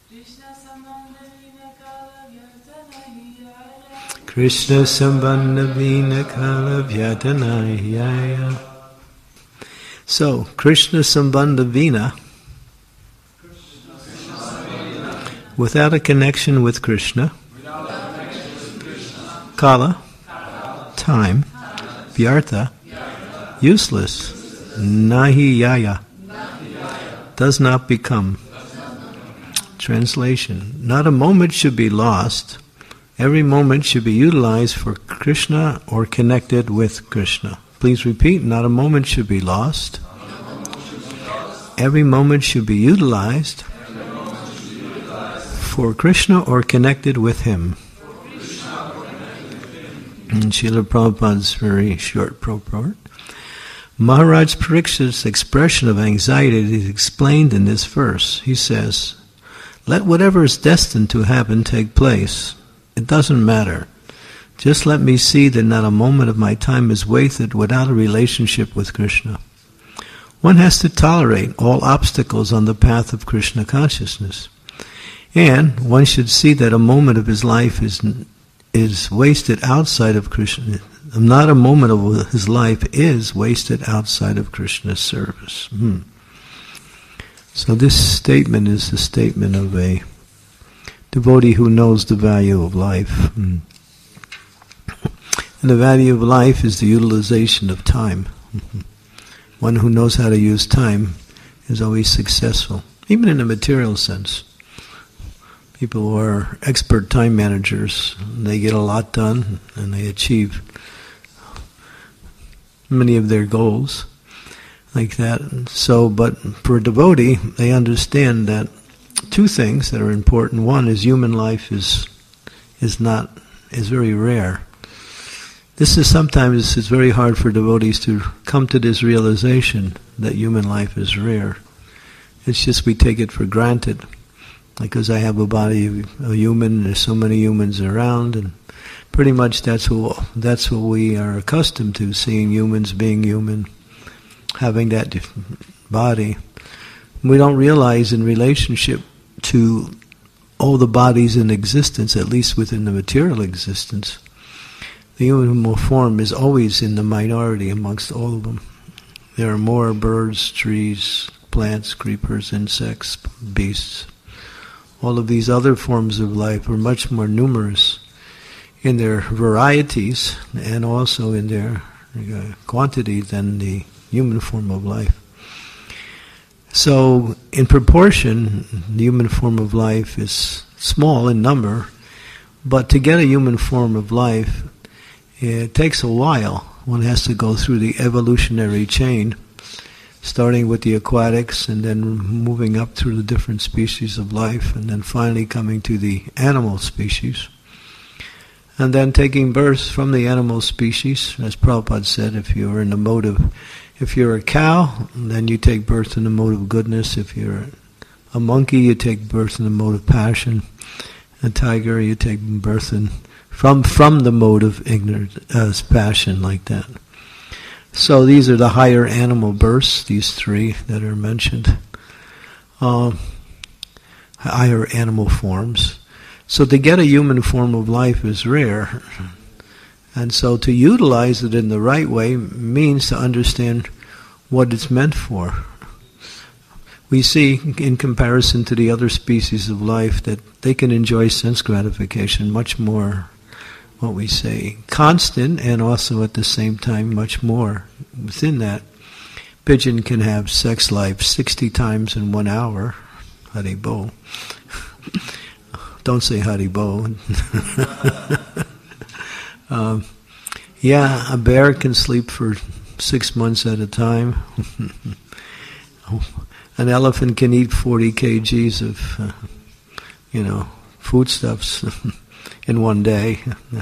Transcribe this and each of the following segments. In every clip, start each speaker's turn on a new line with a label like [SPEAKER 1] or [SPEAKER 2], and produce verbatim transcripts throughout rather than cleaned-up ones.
[SPEAKER 1] Krishna Sambandha Vina Kala Vyatanayaya. So, Krishna Sambandha Vina, without a connection with Krishna, Kala, time, Vyartha, useless, Nahi Yaya, does not become. Translation: not a moment should be lost. Every moment should be utilized for Krishna or connected with Krishna. Please repeat, not a moment should be lost. Every moment should be utilized for Krishna or connected with him. And Srila Prabhupada's very short purport. Maharaj Parikshit's expression of anxiety is explained in this verse. He says, let whatever is destined to happen take place. It doesn't matter. Just let me see that not a moment of my time is wasted without a relationship with Krishna. One has to tolerate all obstacles on the path of Krishna consciousness. And one should see that a moment of his life is is wasted outside of Krishna. Not a moment of his life is wasted outside of Krishna's service. Hmm. So this statement is the statement of a devotee who knows the value of life. Hmm. And the value of life is the utilization of time. Hmm. One who knows how to use time is always successful, even in a material sense. People who are expert time managers, they get a lot done and they achieve many of their goals like that. So, but for a devotee, they understand that two things that are important. One is human life is is not is very rare. This is sometimes it's very hard for devotees to come to this realization that human life is rare. It's just we take it for granted. Because I have a body of a human, there's so many humans around, and pretty much that's what that's what we are accustomed to, seeing humans being human, having that body. We don't realize in relationship to all the bodies in existence, at least within the material existence, the human form is always in the minority amongst all of them. There are more birds, trees, plants, creepers, insects, beasts. All of these other forms of life are much more numerous in their varieties and also in their uh, quantity than the human form of life. So, in proportion, the human form of life is small in number, but to get a human form of life, it takes a while. One has to go through the evolutionary chain, starting with the aquatics and then moving up through the different species of life and then finally coming to the animal species. And then taking birth from the animal species, as Prabhupada said, if you're in the mode of, if you're a cow, then you take birth in the mode of goodness. If you're a monkey, you take birth in the mode of passion. A tiger, you take birth in, from, from the mode of ignorance, uh, passion, like that. So these are the higher animal births, these three that are mentioned. Uh, higher animal forms. So to get a human form of life is rare. And so to utilize it in the right way means to understand what it's meant for. We see, in comparison to the other species of life, that they can enjoy sense gratification much more, what we say, constant, and also at the same time much more within that. Pigeon can have sex life sixty times in one hour. Haribo. Don't say Haribo. um, yeah, a bear can sleep for six months at a time. An elephant can eat forty kilograms of, uh, you know, foodstuffs in one day.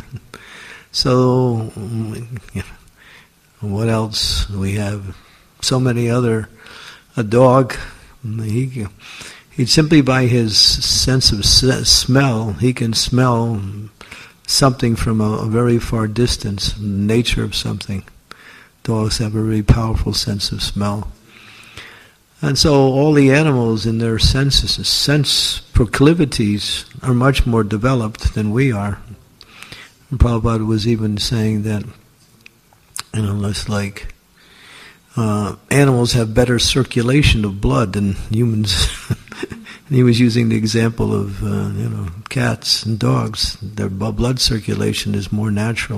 [SPEAKER 1] So, you know, what else? We have so many other, a dog, he, he simply by his sense of smell, he can smell something from a, a very far distance, the nature of something. Dogs have a very powerful sense of smell. And so all the animals in their senses, sense proclivities are much more developed than we are. And Prabhupada was even saying that, you know, it's like uh, animals have better circulation of blood than humans. And he was using the example of, uh, you know, cats and dogs. Their blood circulation is more natural.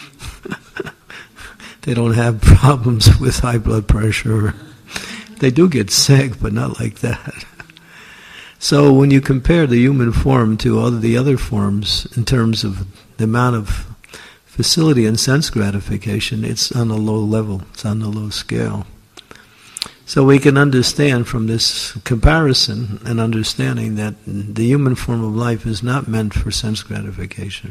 [SPEAKER 1] They don't have problems with high blood pressure. They do get sick, but not like that. So when you compare the human form to all the other forms in terms of the amount of facility and sense gratification, it's on a low level, it's on a low scale. So we can understand from this comparison and understanding that the human form of life is not meant for sense gratification.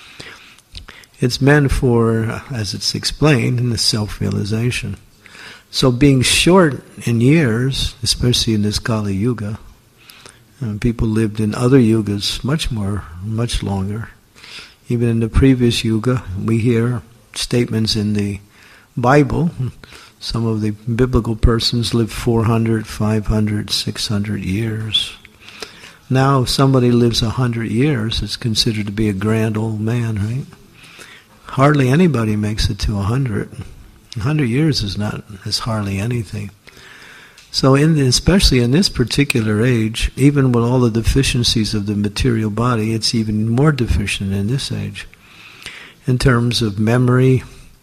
[SPEAKER 1] It's meant for, as it's explained, in the self-realization. So being short in years, especially in this Kali Yuga, uh, people lived in other yugas much more, much longer. Even in the previous yuga, we hear statements in the Bible. Some of the biblical persons lived four hundred, five hundred, six hundred years. Now if somebody lives one hundred years, it's considered to be a grand old man, right? Hardly anybody makes it to one hundred. one hundred years is not is hardly anything. So in the, especially in this particular age, even with all the deficiencies of the material body, it's even more deficient in this age. In terms of memory,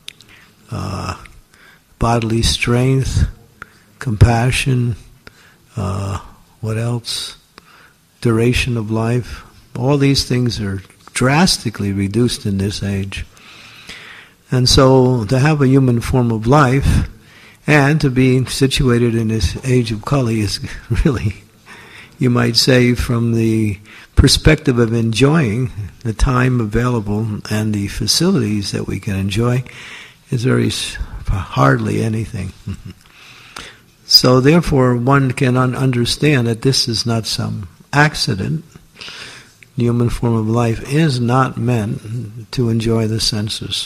[SPEAKER 1] uh, bodily strength, compassion, uh, what else? Duration of life. All these things are drastically reduced in this age. And so to have a human form of life and to be situated in this age of Kali is really, you might say, from the perspective of enjoying the time available and the facilities that we can enjoy, is very hardly anything. So therefore one can un- understand that this is not some accident. The human form of life is not meant to enjoy the senses.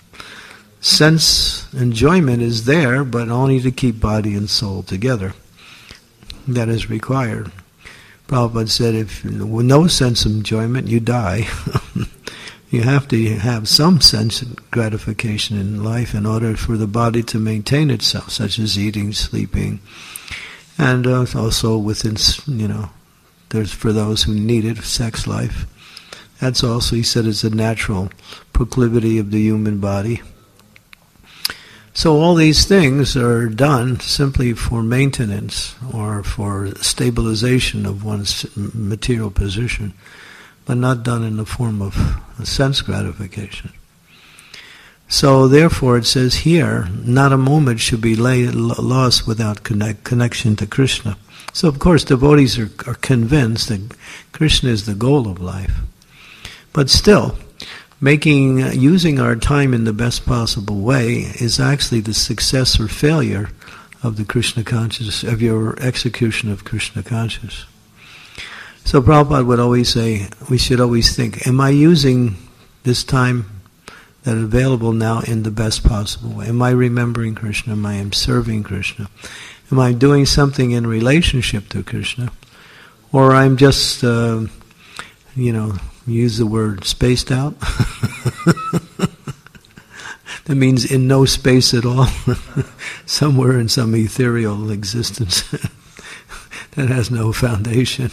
[SPEAKER 1] Sense enjoyment is there, but only to keep body and soul together. That is required. Prabhupada said, if with no sense enjoyment, you die. You have to have some sense gratification in life in order for the body to maintain itself, such as eating, sleeping, and uh, also within, you know, there's for those who need it, sex life. That's also, he said, is a natural proclivity of the human body. So all these things are done simply for maintenance or for stabilization of one's material position, but not done in the form of sense gratification. So therefore it says here, not a moment should be lay, lost without connect, connection to Krishna. So of course devotees are, are convinced that Krishna is the goal of life. But still, making using our time in the best possible way is actually the success or failure of the Krishna consciousness, of your execution of Krishna consciousness. So Prabhupada would always say, we should always think, am I using this time that is available now in the best possible way? Am I remembering Krishna? Am I serving Krishna? Am I doing something in relationship to Krishna? Or I'm just, uh, you know, use the word spaced out? That means in no space at all. Somewhere in some ethereal existence that has no foundation.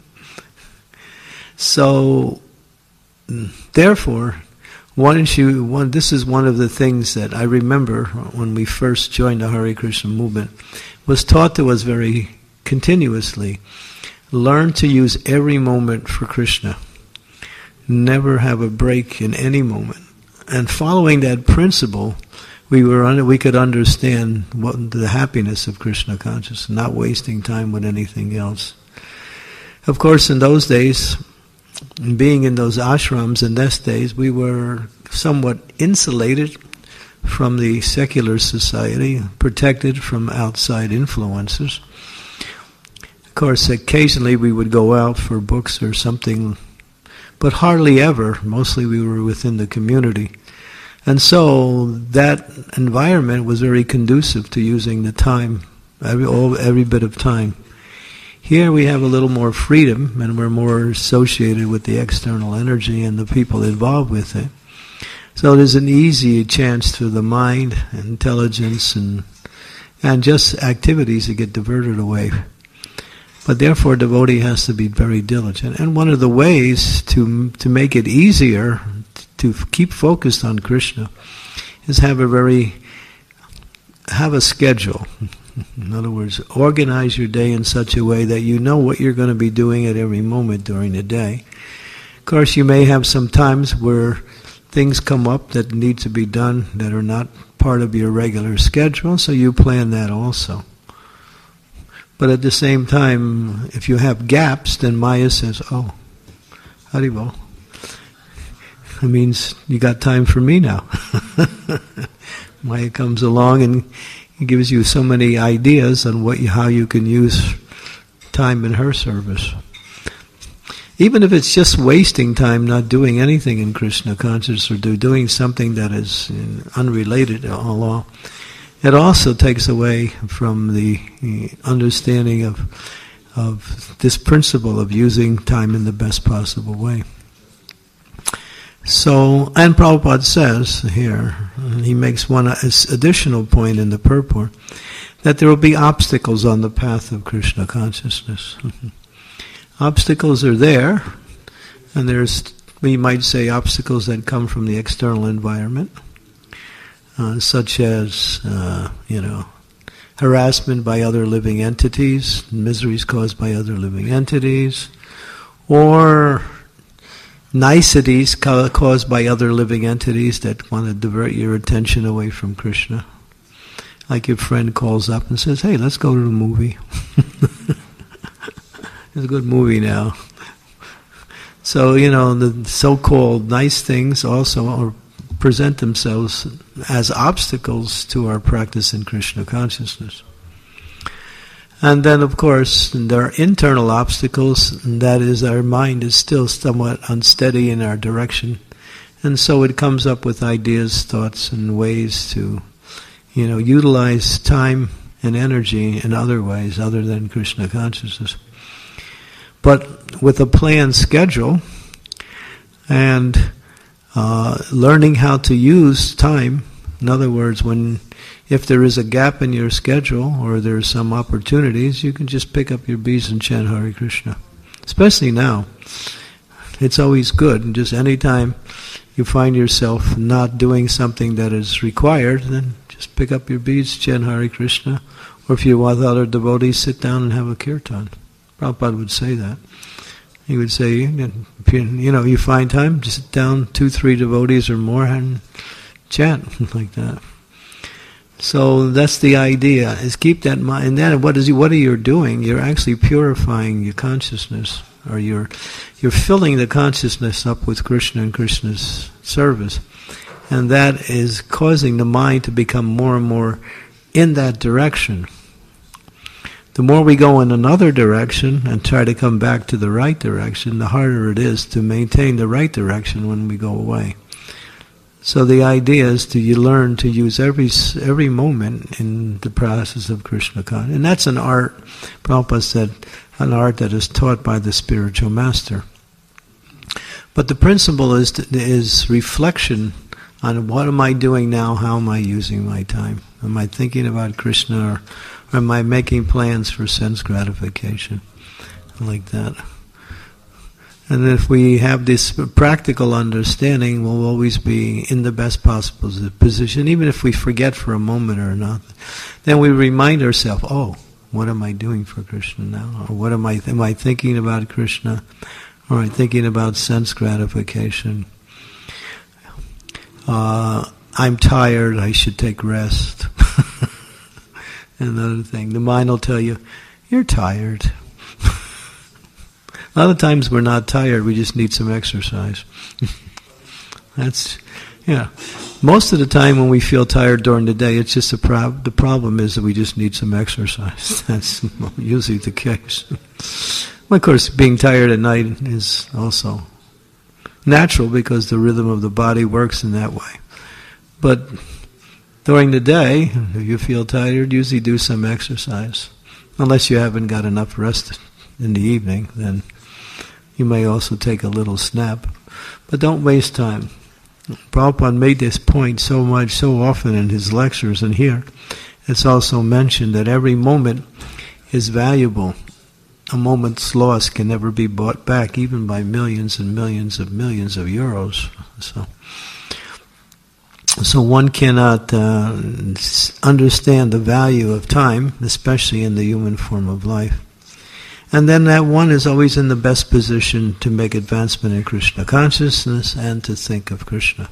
[SPEAKER 1] So, therefore, once you, one, this is one of the things that I remember when we first joined the Hare Krishna movement, was taught to us very continuously. Learn to use every moment for Krishna. Never have a break in any moment. And following that principle, we were under, we could understand what the happiness of Krishna consciousness, not wasting time with anything else. Of course, in those days, being in those ashrams in those days, we were somewhat insulated from the secular society, protected from outside influences. Of course, occasionally we would go out for books or something, but hardly ever. Mostly we were within the community. And so that environment was very conducive to using the time every, all, every bit of time. Here we have a little more freedom, and we're more associated with the external energy and the people involved with it. So there's an easy chance for the mind, intelligence, and and just activities to get diverted away. But therefore, a devotee has to be very diligent. And one of the ways to to make it easier to keep focused on Krishna is have a very have a schedule. In other words, organize your day in such a way that you know what you're going to be doing at every moment during the day. Of course, you may have some times where things come up that need to be done that are not part of your regular schedule, so you plan that also. But at the same time, if you have gaps, then Maya says, oh, Haribol, that means you got time for me now. Maya comes along and gives you so many ideas on what you, how you can use time in her service. Even if it's just wasting time not doing anything in Krishna consciousness or do, doing something that is unrelated to Allah, it also takes away from the understanding of of this principle of using time in the best possible way. So, and Prabhupada says here, he makes one additional point in the purport, that there will be obstacles on the path of Krishna consciousness. Obstacles are there, and there's, we might say, obstacles that come from the external environment, uh, such as, uh, you know, harassment by other living entities, miseries caused by other living entities, or niceties ca- caused by other living entities that want to divert your attention away from Krishna. Like your friend calls up and says, hey, let's go to the movie. It's a good movie now. So, you know, the so-called nice things also are, present themselves as obstacles to our practice in Krishna consciousness. And then, of course, there are internal obstacles, and that is our mind is still somewhat unsteady in our direction. And so it comes up with ideas, thoughts, and ways to, you know, utilize time and energy in other ways other than Krishna consciousness. But with a planned schedule and uh, learning how to use time, in other words, when if there is a gap in your schedule or there are some opportunities, you can just pick up your beads and chant Hare Krishna. Especially now. It's always good. And just any time you find yourself not doing something that is required, then just pick up your beads, chant Hare Krishna. Or if you want other devotees, sit down and have a kirtan. Prabhupada would say that. He would say, you know, you find time, just sit down, two, three devotees or more, and chant like that. So that's the idea, is keep that in mind. And then what is what are you doing? You're actually purifying your consciousness, or you're you're filling the consciousness up with Krishna and Krishna's service. And that is causing the mind to become more and more in that direction. The more we go in another direction and try to come back to the right direction, the harder it is to maintain the right direction when we go away. So the idea is to you learn to use every every moment in the process of Krishna consciousness. And that's an art, Prabhupada said, an art that is taught by the spiritual master. But the principle is to, is reflection on what am I doing now, how am I using my time? Am I thinking about Krishna, or, or am I making plans for sense gratification? Like that. And if we have this practical understanding, we'll always be in the best possible position, even if we forget for a moment or not. Then we remind ourselves, oh, what am I doing for Krishna now? Or what am I, am I thinking about Krishna? Or am I thinking about sense gratification? Uh, I'm tired, I should take rest. Another thing, the mind will tell you, you're tired. A lot of times we're not tired, we just need some exercise. That's, yeah. Most of the time when we feel tired during the day, it's just a prob- the problem is that we just need some exercise. That's usually the case. Well, of course, being tired at night is also natural because the rhythm of the body works in that way. But During the day, if you feel tired, usually do some exercise. Unless you haven't got enough rest in the evening, then you may also take a little snap. But don't waste time. Prabhupada made this point so much, so often in his lectures, and here it's also mentioned that every moment is valuable. A moment's loss can never be bought back, even by millions and millions of millions of euros. So, so one cannot uh, understand the value of time, especially in the human form of life. And then that one is always in the best position to make advancement in Krishna consciousness and to think of Krishna.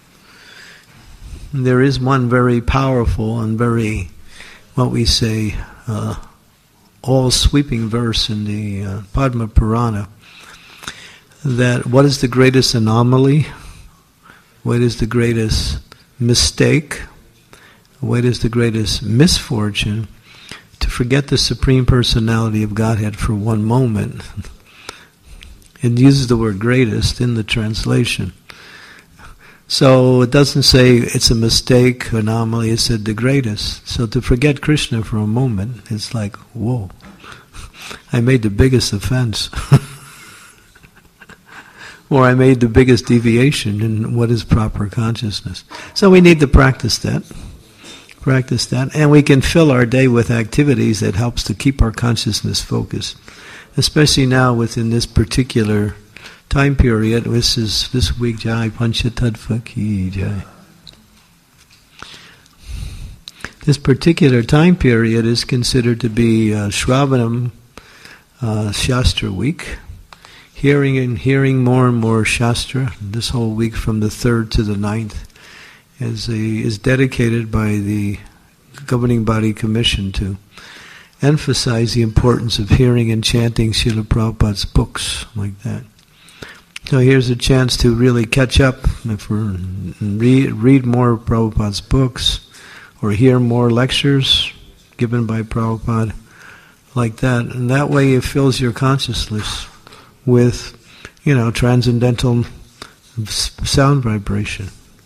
[SPEAKER 1] There is one very powerful and very, what we say, uh, all-sweeping verse in the uh, Padma Purana, that what is the greatest anomaly, what is the greatest mistake, what is the greatest misfortune, to forget the Supreme Personality of Godhead for one moment. It uses the word greatest in the translation. So it doesn't say it's a mistake, anomaly, it said the greatest. So to forget Krishna for a moment, it's like, whoa, I made the biggest offense. Or I made the biggest deviation in what is proper consciousness. So we need to practice that. Practice that. And we can fill our day with activities that helps to keep our consciousness focused. Especially now within this particular time period. This is this week, Jai Panchatattva Ki Jai. This particular time period is considered to be uh, Shravanam uh, Shastra week. Hearing and hearing more and more Shastra. This whole week from the third to the ninth is, a, is dedicated by the governing body commission to emphasize the importance of hearing and chanting Srila Prabhupada's books, like that. So here's a chance to really catch up, if we're, read, read more of Prabhupada's books, or hear more lectures given by Prabhupada, like that. And that way it fills your consciousness with, you know, transcendental sound vibration.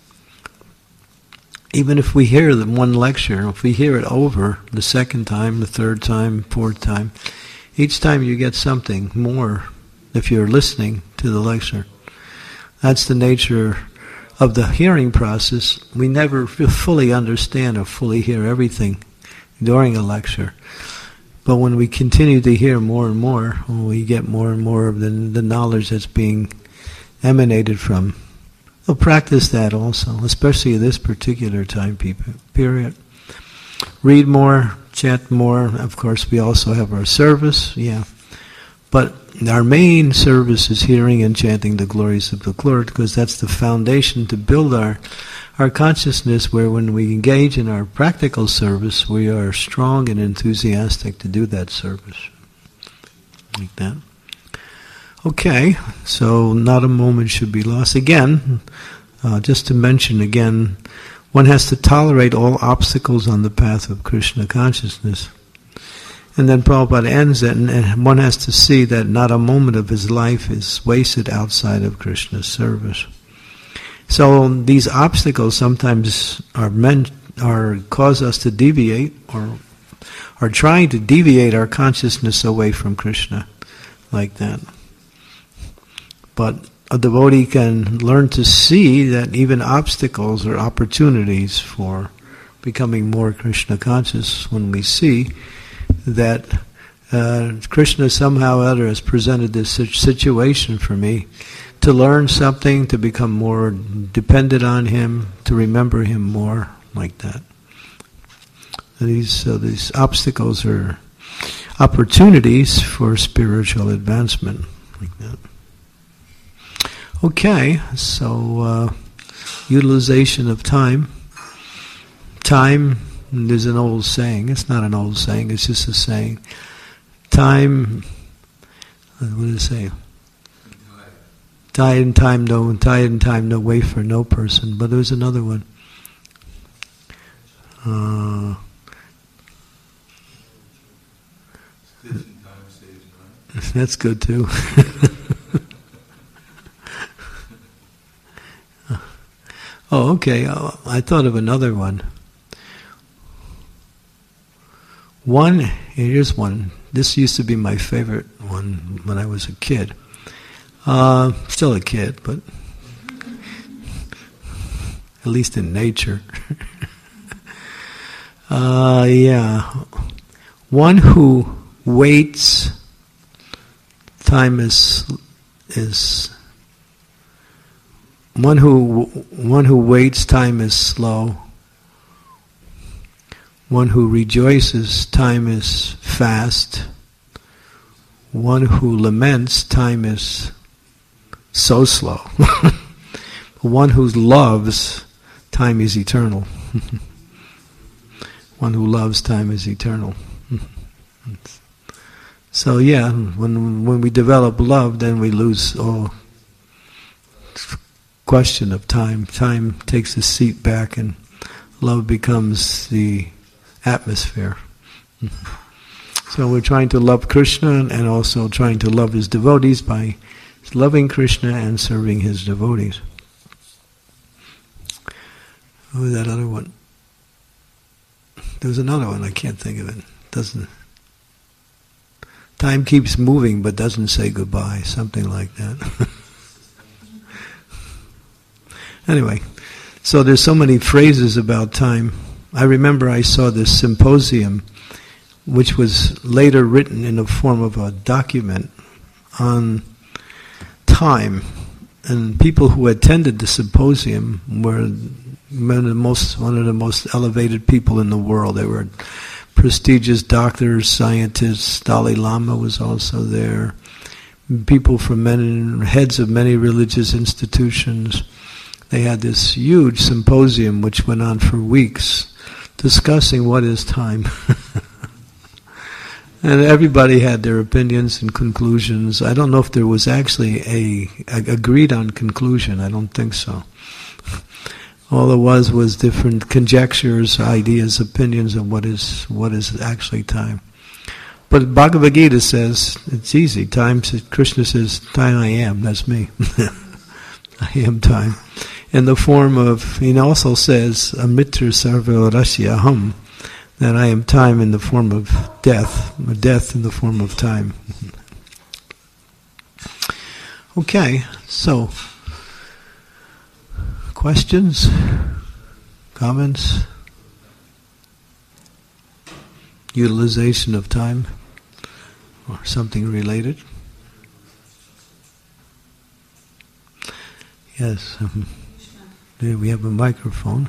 [SPEAKER 1] Even if we hear the one lecture, if we hear it over the second time, the third time, fourth time, each time you get something more if you're listening to the lecture. That's the nature of the hearing process. We never fully understand or fully hear everything during a lecture. But when we continue to hear more and more, we get more and more of the, the knowledge that's being emanated from. We'll practice that also, especially this particular time period. Read more, chant more. Of course, we also have our service, yeah. But our main service is hearing and chanting the glories of the Lord, because that's the foundation to build our our consciousness, where when we engage in our practical service, we are strong and enthusiastic to do that service. Like that. Okay, so not a moment should be lost. Again, uh, just to mention again, one has to tolerate all obstacles on the path of Krishna consciousness. And then Prabhupada ends it, and one has to see that not a moment of his life is wasted outside of Krishna's service. So these obstacles sometimes are meant, are cause us to deviate, or are trying to deviate our consciousness away from Krishna, like that. But a devotee can learn to see that even obstacles are opportunities for becoming more Krishna conscious, when we see that uh, Krishna somehow or other has presented this situation for me to learn something, to become more dependent on him, to remember him more, like that. And these uh, these obstacles are opportunities for spiritual advancement, like that. Okay, so uh, utilization of time. Time, there's an old saying. It's not an old saying, it's just a saying. Time, what does it say? Tide and time no, tide and time no way for no person. But there's another one. Uh, that's good too. Oh, okay. Oh, I thought of another one. One, here's one. This used to be my favorite one when I was a kid. Uh, still a kid, but at least in nature. uh, yeah. One who waits, time is is one who one who waits, time is slow. One who rejoices, time is fast. One who laments, time is so slow. One who loves, time is eternal. One who loves, time is eternal. So yeah, when when we develop love, then we lose all question of time. Time takes a seat back, and love becomes the atmosphere. So we're trying to love Krishna and also trying to love his devotees by loving Krishna and serving his devotees. What was that other one? There was another one, I can't think of it. Doesn't time keeps moving but doesn't say goodbye, something like that. Anyway, so there's so many phrases about time. I remember I saw this symposium, which was later written in the form of a document on time, and people who attended the symposium were one of the most one of the most elevated people in the world. They were prestigious doctors, scientists. Dalai Lama was also there. People from many heads of many religious institutions. They had this huge symposium which went on for weeks, discussing what is time. And everybody had their opinions and conclusions. I don't know if there was actually a, a agreed on conclusion. I don't think so. All there was was different conjectures, ideas, opinions of what is what is actually time. But Bhagavad Gita says it's easy. Time, Krishna says, time I am. That's me. I am time. In the form of, he also says, Amitra Sarva Rasya Aham, that I am time in the form of death, or death in the form of time. Okay, so, questions? Comments? Utilization of time? Or something related? Yes. Um, do we have a microphone?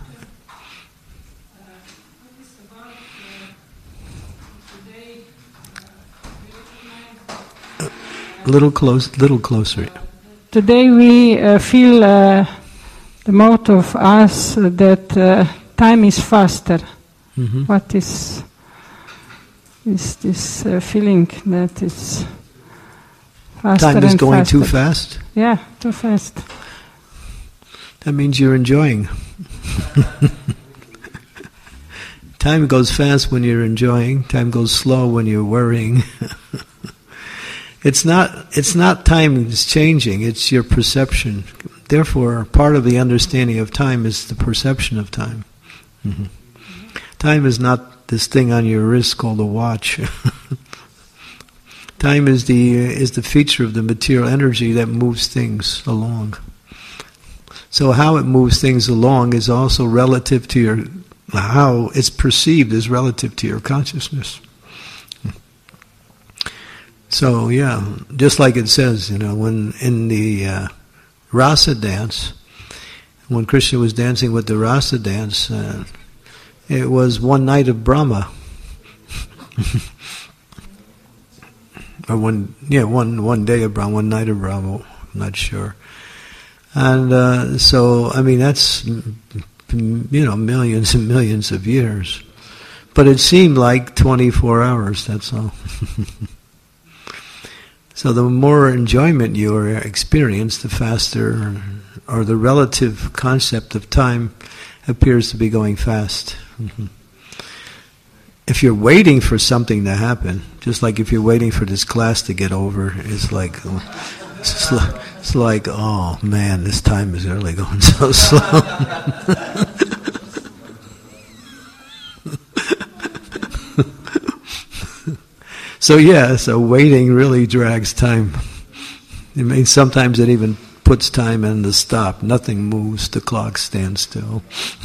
[SPEAKER 1] A little close, little closer.
[SPEAKER 2] Today we uh, feel uh, the most of us uh, that uh, time is faster. Mm-hmm. What is is this uh, feeling that it's faster
[SPEAKER 1] time is
[SPEAKER 2] and
[SPEAKER 1] going
[SPEAKER 2] faster.
[SPEAKER 1] Too fast?
[SPEAKER 2] Yeah, too fast.
[SPEAKER 1] That means you're enjoying. Time goes fast when you're enjoying. Time goes slow when you're worrying. It's not. It's not time is changing. It's your perception. Therefore, part of the understanding of time is the perception of time. Mm-hmm. Time is not this thing on your wrist called a watch. Time is the is the feature of the material energy that moves things along. So how it moves things along is also relative to your, how it's perceived is relative to your consciousness. So yeah, just like it says, you know, when in the uh, Rasa dance, when Krishna was dancing with the Rasa dance, uh, it was one night of Brahma. Or one, yeah, one one day of Brahma, one night of Brahma, I'm not sure. And uh, so, I mean, that's, you know, millions and millions of years. But it seemed like twenty-four hours, that's all. So the more enjoyment you experience, the faster, or the relative concept of time appears to be going fast. Mm-hmm. If you're waiting for something to happen, just like if you're waiting for this class to get over, it's like, it's like, it's like oh man, this time is really going so slow. So yeah, so waiting really drags time. I mean, sometimes it even puts time in the stop. Nothing moves, the clock stands still.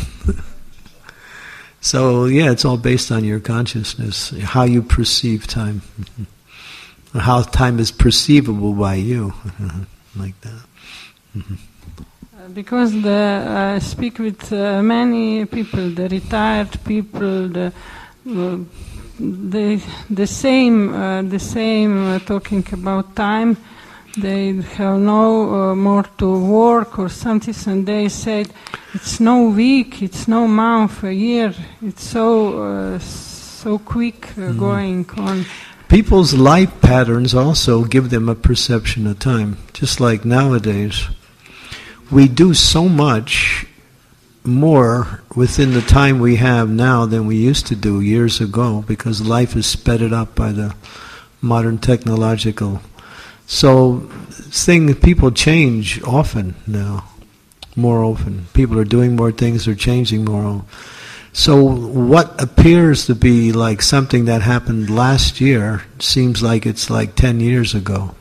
[SPEAKER 1] So yeah, it's all based on your consciousness, how you perceive time, how time is perceivable by you, like that. Mm-hmm.
[SPEAKER 2] Because the, I speak with uh, many people, the retired people, the uh, the the same uh, the same uh, talking about time. They have no uh, more to work or something, and they said it's no week, it's no month, a year. It's so uh, so quick uh, mm. going on.
[SPEAKER 1] People's life patterns also give them a perception of time, just like nowadays. We do so much more within the time we have now than we used to do years ago, because life is sped up by the modern technological. So thing, people change often now, more often. People are doing more things, they're changing more. So what appears to be like something that happened last year seems like it's like ten years ago.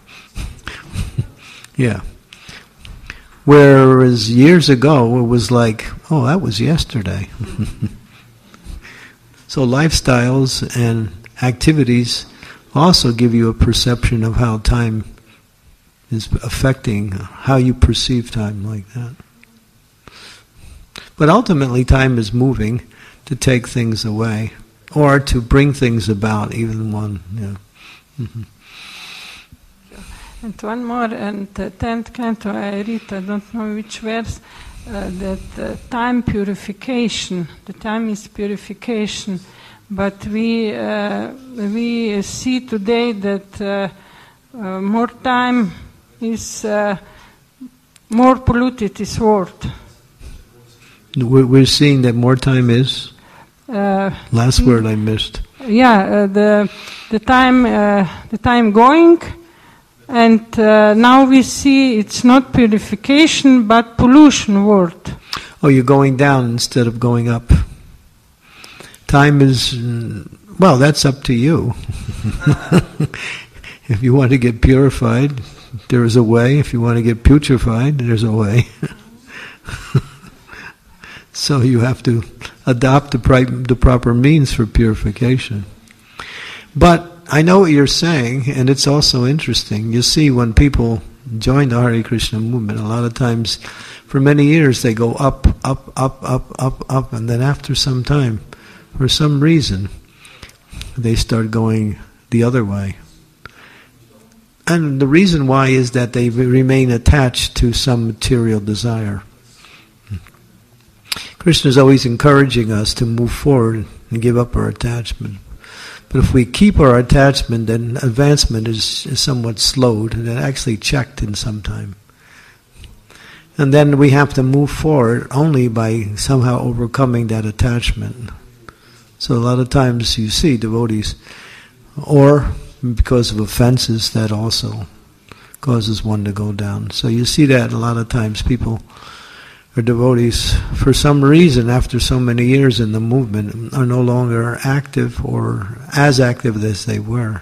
[SPEAKER 1] Yeah. Whereas years ago it was like, oh, that was yesterday. So lifestyles and activities also give you a perception of how time is affecting how you perceive time, like that. But ultimately time is moving to take things away or to bring things about, even one. Yeah. Mm-hmm.
[SPEAKER 2] And one more, and the tenth canto I read, I don't know which verse, uh, that uh, time purification, the time is purification, but we uh, we see today that uh, uh, more time is uh, more polluted this world.
[SPEAKER 1] We're seeing that more time is?
[SPEAKER 2] Uh,
[SPEAKER 1] Last word I missed.
[SPEAKER 2] Yeah, uh, the the time uh, the time going. And uh, now we see it's not purification, but pollution world.
[SPEAKER 1] Oh, you're going down instead of going up. Time is, well, that's up to you. If you want to get purified, there is a way. If you want to get putrefied, there's a way. So you have to adopt the, pri- the proper means for purification. But I know what you're saying, and it's also interesting. You see, when people join the Hare Krishna movement, a lot of times, for many years, they go up, up, up, up, up, up, and then after some time, for some reason, they start going the other way. And the reason why is that they remain attached to some material desire. Krishna is always encouraging us to move forward and give up our attachment. But if we keep our attachment, then advancement is, is somewhat slowed and actually checked in some time. And then we have to move forward only by somehow overcoming that attachment. So a lot of times you see devotees, or because of offenses, that also causes one to go down. So you see that a lot of times people or devotees, for some reason, after so many years in the movement, are no longer active or as active as they were.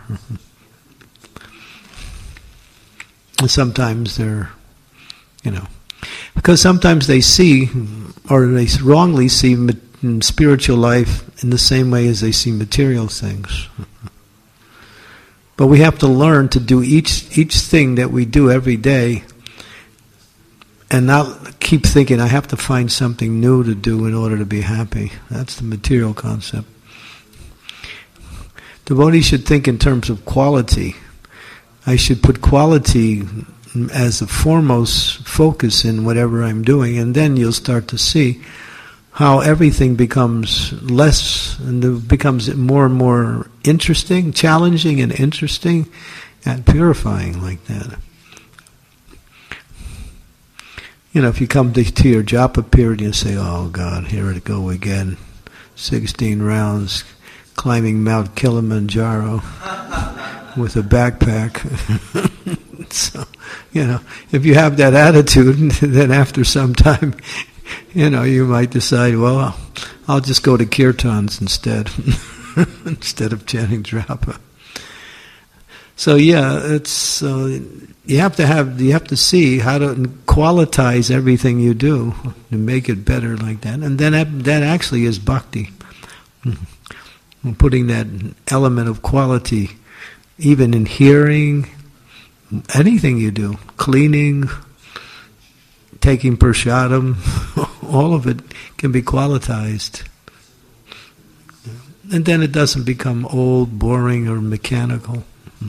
[SPEAKER 1] And sometimes they're, you know, because sometimes they see, or they wrongly see spiritual life in the same way as they see material things. But we have to learn to do each each thing that we do every day, and not keep thinking, I have to find something new to do in order to be happy. That's the material concept. Devotees should think in terms of quality. I should put quality as the foremost focus in whatever I'm doing, and then you'll start to see how everything becomes less, and it becomes more and more interesting, challenging and interesting, and purifying like that. You know, if you come to, to your japa period and you say, oh God, here it go again, sixteen rounds, climbing Mount Kilimanjaro with a backpack. So, you know, if you have that attitude, then after some time, you know, you might decide, well, I'll just go to kirtans instead, instead of chanting japa. So yeah, it's uh, you have to have you have to see how to qualitize everything you do and make it better like that, and then that, that actually is bhakti. Putting that element of quality, even in hearing, anything you do, cleaning, taking prasadam, all of it can be qualitized. And then it doesn't become old, boring, or mechanical.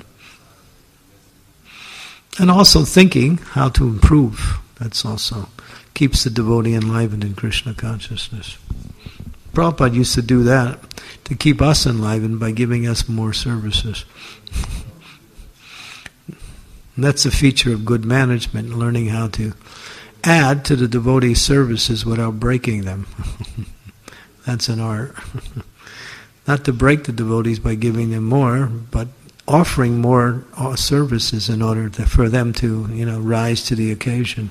[SPEAKER 1] And also thinking how to improve. That's also keeps the devotee enlivened in Krishna consciousness. Prabhupada used to do that to keep us enlivened by giving us more services. And that's a feature of good management, learning how to add to the devotee's services without breaking them. That's an art. Not to break the devotees by giving them more, but offering more services in order to, for them to, you know, rise to the occasion.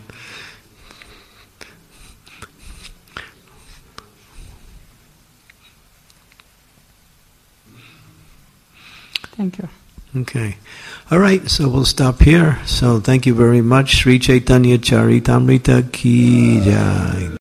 [SPEAKER 2] Thank you.
[SPEAKER 1] Okay. All right, so we'll stop here. So thank you very much. Sri Chaitanya Charitamrita Ki Jai.